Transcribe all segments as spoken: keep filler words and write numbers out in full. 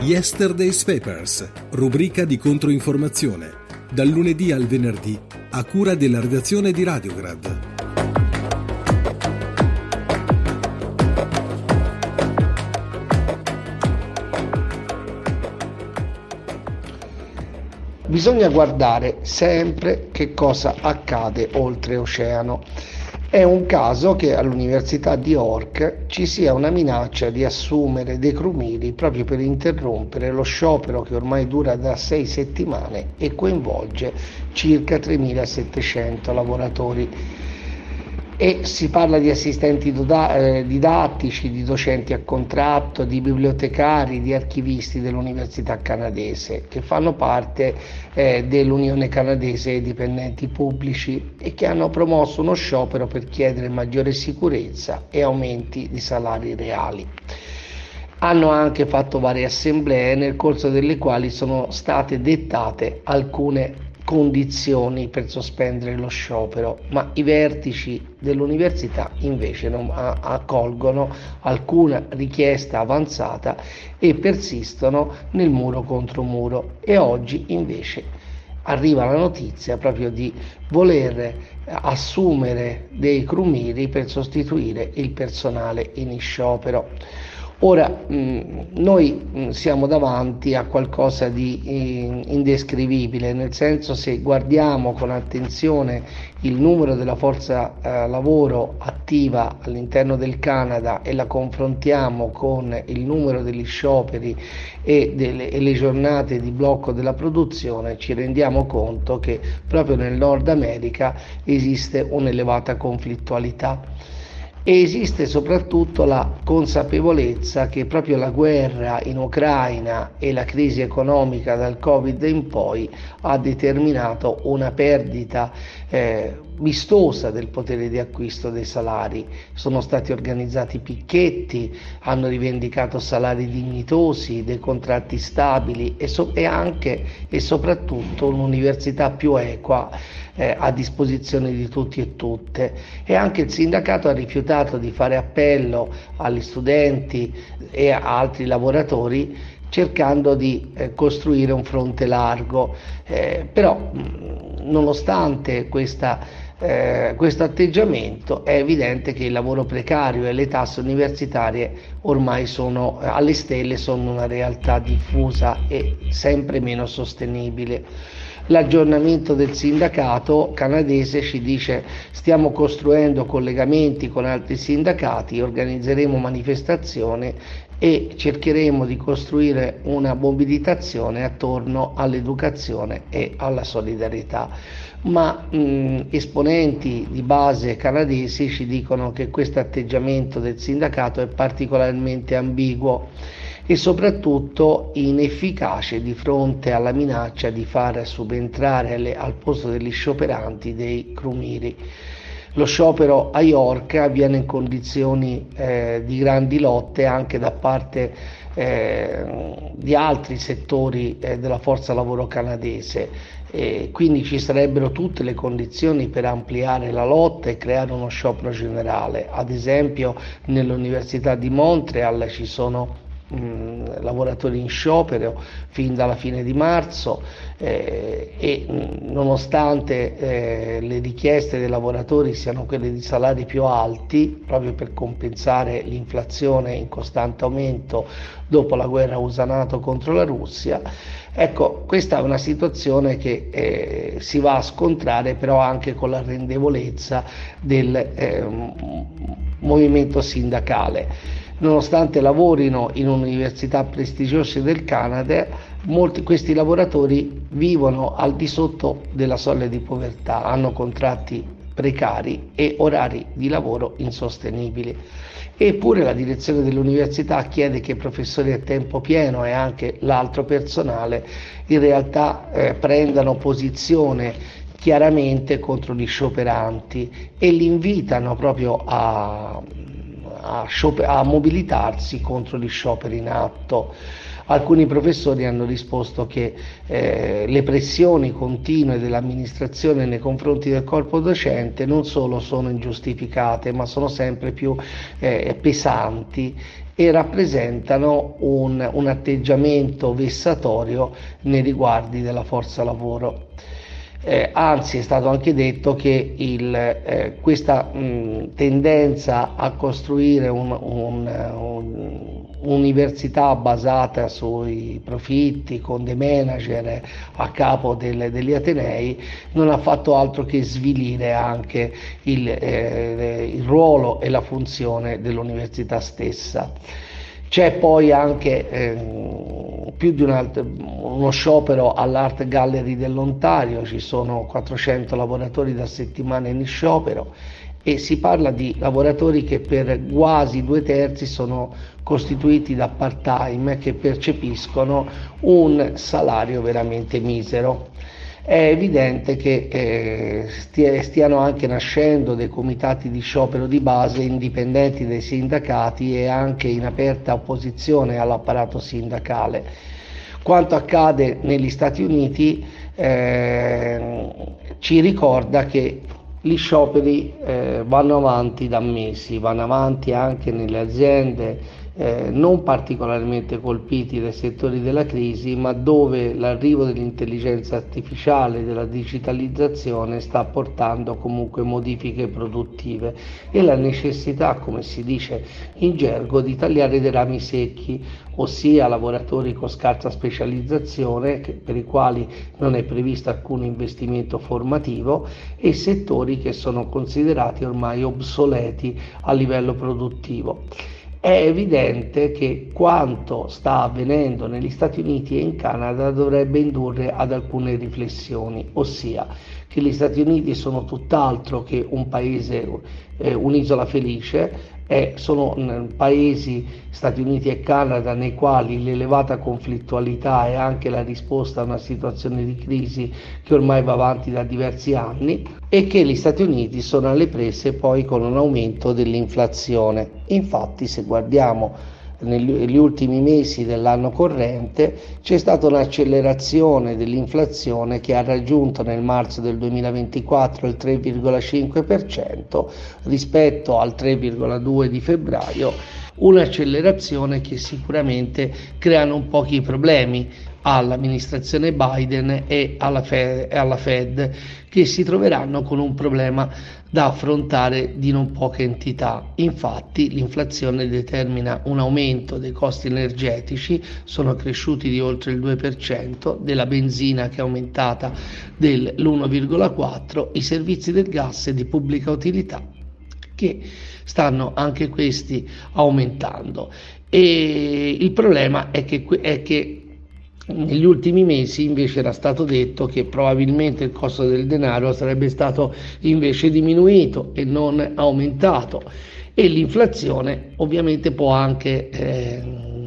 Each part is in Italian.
Yesterday's Papers, rubrica di controinformazione, dal lunedì al venerdì, a cura della redazione di Radiograd. Bisogna guardare sempre che cosa accade oltreoceano. È un caso che all'Università di York ci sia una minaccia di assumere dei crumiri proprio per interrompere lo sciopero che ormai dura da sei settimane e coinvolge circa tremilasettecento lavoratori. E si parla di assistenti didattici, di docenti a contratto, di bibliotecari, di archivisti dell'Università canadese che fanno parte eh, dell'Unione canadese dei dipendenti pubblici e che hanno promosso uno sciopero per chiedere maggiore sicurezza e aumenti di salari reali. Hanno anche fatto varie assemblee nel corso delle quali sono state dettate alcune condizioni per sospendere lo sciopero, ma i vertici dell'università invece non accolgono alcuna richiesta avanzata e persistono nel muro contro muro. E oggi invece arriva la notizia proprio di voler assumere dei crumiri per sostituire il personale in sciopero. Ora, mh, noi mh, siamo davanti a qualcosa di eh, indescrivibile, nel senso, se guardiamo con attenzione il numero della forza eh, lavoro attiva all'interno del Canada e la confrontiamo con il numero degli scioperi e, delle, e le giornate di blocco della produzione, ci rendiamo conto che proprio nel Nord America esiste un'elevata conflittualità. E esiste soprattutto la consapevolezza che proprio la guerra in Ucraina e la crisi economica dal Covid in poi ha determinato una perdita eh, vistosa del potere di acquisto dei salari. Sono stati organizzati picchetti, hanno rivendicato salari dignitosi, dei contratti stabili e, so- e anche e soprattutto un'università più equa eh, a disposizione di tutti e tutte. E anche il sindacato ha rifiutato di fare appello agli studenti e a altri lavoratori, cercando di eh, costruire un fronte largo, eh, però mh, nonostante questa Eh, questo atteggiamento è evidente che il lavoro precario e le tasse universitarie ormai sono eh, alle stelle, sono una realtà diffusa e sempre meno sostenibile. L'aggiornamento del sindacato canadese ci dice: stiamo costruendo collegamenti con altri sindacati, organizzeremo manifestazioni e cercheremo di costruire una mobilitazione attorno all'educazione e alla solidarietà. Ma mh, esponenti di base canadesi ci dicono che questo atteggiamento del sindacato è particolarmente ambiguo e soprattutto inefficace di fronte alla minaccia di far subentrare alle, al posto degli scioperanti dei crumiri. Lo sciopero a York avviene in condizioni eh, di grandi lotte anche da parte eh, di altri settori eh, della forza lavoro canadese. E quindi ci sarebbero tutte le condizioni per ampliare la lotta e creare uno sciopero generale. Ad esempio nell'Università di Montreal ci sono mh, lavoratori in sciopero fin dalla fine di marzo eh, e mh, nonostante eh, le richieste dei lavoratori siano quelle di salari più alti, proprio per compensare l'inflazione in costante aumento dopo la guerra usa-NATO contro la Russia. Ecco, questa è una situazione che eh, si va a scontrare però anche con l'arrendevolezza del eh, movimento sindacale. Nonostante lavorino in università prestigiose del Canada, molti questi lavoratori vivono al di sotto della soglia di povertà, hanno contratti precari e orari di lavoro insostenibili. Eppure la direzione dell'università chiede che i professori a tempo pieno e anche l'altro personale in realtà eh, prendano posizione chiaramente contro gli scioperanti e li invitano proprio a, a, scioper- a mobilitarsi contro gli scioperi in atto. Alcuni professori hanno risposto che eh, le pressioni continue dell'amministrazione nei confronti del corpo docente non solo sono ingiustificate, ma sono sempre più eh, pesanti e rappresentano un, un atteggiamento vessatorio nei riguardi della forza lavoro. Eh, anzi, è stato anche detto che il, eh, questa mh, tendenza a costruire un'università basata sui profitti con dei manager a capo del, degli atenei non ha fatto altro che svilire anche il, eh, il ruolo e la funzione dell'università stessa. C'è poi anche eh, più di un uno sciopero all'Art Gallery dell'Ontario, ci sono quattrocento lavoratori da settimana in sciopero e si parla di lavoratori che per quasi due terzi sono costituiti da part-time che percepiscono un salario veramente misero. È evidente che eh, stia, stiano anche nascendo dei comitati di sciopero di base indipendenti dai sindacati e anche in aperta opposizione all'apparato sindacale. Quanto accade negli Stati Uniti eh, ci ricorda che gli scioperi eh, vanno avanti da mesi, vanno avanti anche nelle aziende Eh, non particolarmente colpiti dai settori della crisi, ma dove l'arrivo dell'intelligenza artificiale, della digitalizzazione sta portando comunque modifiche produttive e la necessità, come si dice in gergo, di tagliare dei rami secchi, ossia lavoratori con scarsa specializzazione che, per i quali non è previsto alcun investimento formativo e settori che sono considerati ormai obsoleti a livello produttivo. È evidente che quanto sta avvenendo negli Stati Uniti e in Canada dovrebbe indurre ad alcune riflessioni, ossia che gli Stati Uniti sono tutt'altro che un paese, eh, un'isola felice, eh, sono mh, paesi, Stati Uniti e Canada, nei quali l'elevata conflittualità è anche la risposta a una situazione di crisi che ormai va avanti da diversi anni, e che gli Stati Uniti sono alle prese poi con un aumento dell'inflazione. Infatti, se guardiamo negli ultimi mesi dell'anno corrente, c'è stata un'accelerazione dell'inflazione che ha raggiunto nel marzo del duemilaventiquattro il tre virgola cinque per cento rispetto al tre virgola due di febbraio, un'accelerazione che sicuramente crea non pochi problemi all'amministrazione Biden e alla Fed, e alla Fed, che si troveranno con un problema da affrontare di non poca entità. Infatti l'inflazione determina un aumento dei costi energetici, sono cresciuti di oltre il due per cento, della benzina che è aumentata dell'uno virgola quattro per cento, i servizi del gas e di pubblica utilità che stanno anche questi aumentando. E il problema è che, è che negli ultimi mesi invece era stato detto che probabilmente il costo del denaro sarebbe stato invece diminuito e non aumentato, e l'inflazione ovviamente può anche eh,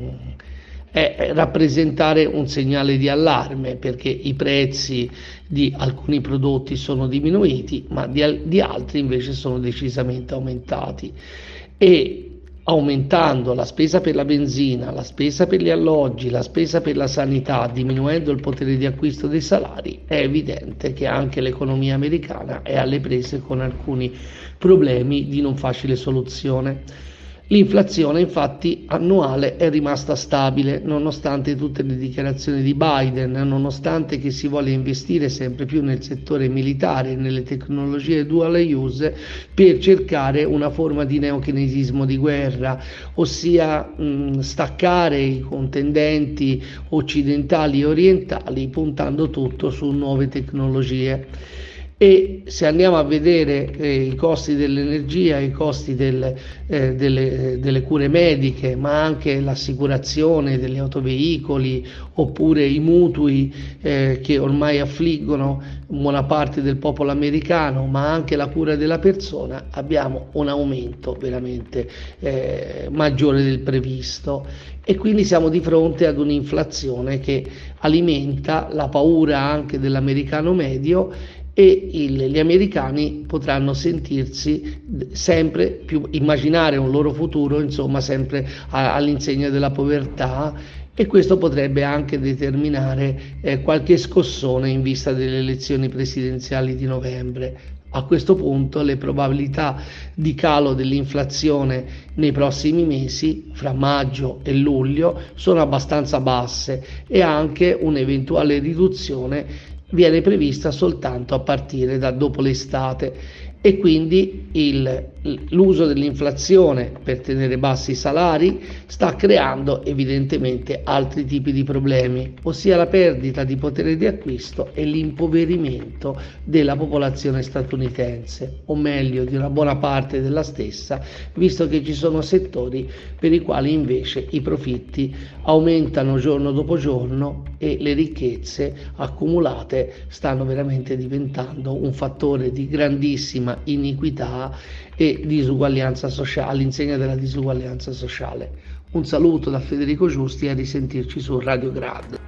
eh, rappresentare un segnale di allarme, perché i prezzi di alcuni prodotti sono diminuiti, ma di, di altri invece sono decisamente aumentati. E aumentando la spesa per la benzina, la spesa per gli alloggi, la spesa per la sanità, diminuendo il potere di acquisto dei salari, è evidente che anche l'economia americana è alle prese con alcuni problemi di non facile soluzione. L'inflazione infatti annuale è rimasta stabile nonostante tutte le dichiarazioni di Biden, nonostante che si voglia investire sempre più nel settore militare e nelle tecnologie dual use per cercare una forma di neochinesismo di guerra, ossia mh, staccare i contendenti occidentali e orientali puntando tutto su nuove tecnologie. E se andiamo a vedere eh, i costi dell'energia, i costi del, eh, delle, delle cure mediche, ma anche l'assicurazione degli autoveicoli oppure i mutui eh, che ormai affliggono buona parte del popolo americano, ma anche la cura della persona, abbiamo un aumento veramente eh, maggiore del previsto, e quindi siamo di fronte ad un'inflazione che alimenta la paura anche dell'americano medio, e il, gli americani potranno sentirsi sempre più, immaginare un loro futuro insomma sempre a, all'insegna della povertà e questo potrebbe anche determinare eh, qualche scossone in vista delle elezioni presidenziali di novembre. A questo punto le probabilità di calo dell'inflazione nei prossimi mesi, fra maggio e luglio, sono abbastanza basse e anche un'eventuale riduzione viene prevista soltanto a partire da dopo l'estate, e quindi il, l'uso dell'inflazione per tenere bassi i salari sta creando evidentemente altri tipi di problemi, ossia la perdita di potere di acquisto e l'impoverimento della popolazione statunitense, o meglio di una buona parte della stessa, visto che ci sono settori per i quali invece i profitti aumentano giorno dopo giorno e le ricchezze accumulate stanno veramente diventando un fattore di grandissima iniquità e disuguaglianza sociale, all'insegna della disuguaglianza sociale. Un saluto da Federico Giusti e a risentirci su Radio Grad.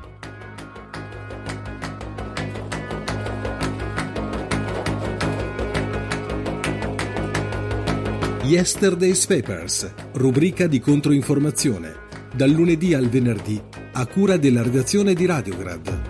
Yesterday's Papers, rubrica di controinformazione, dal lunedì al venerdì a cura della redazione di Radio Grad.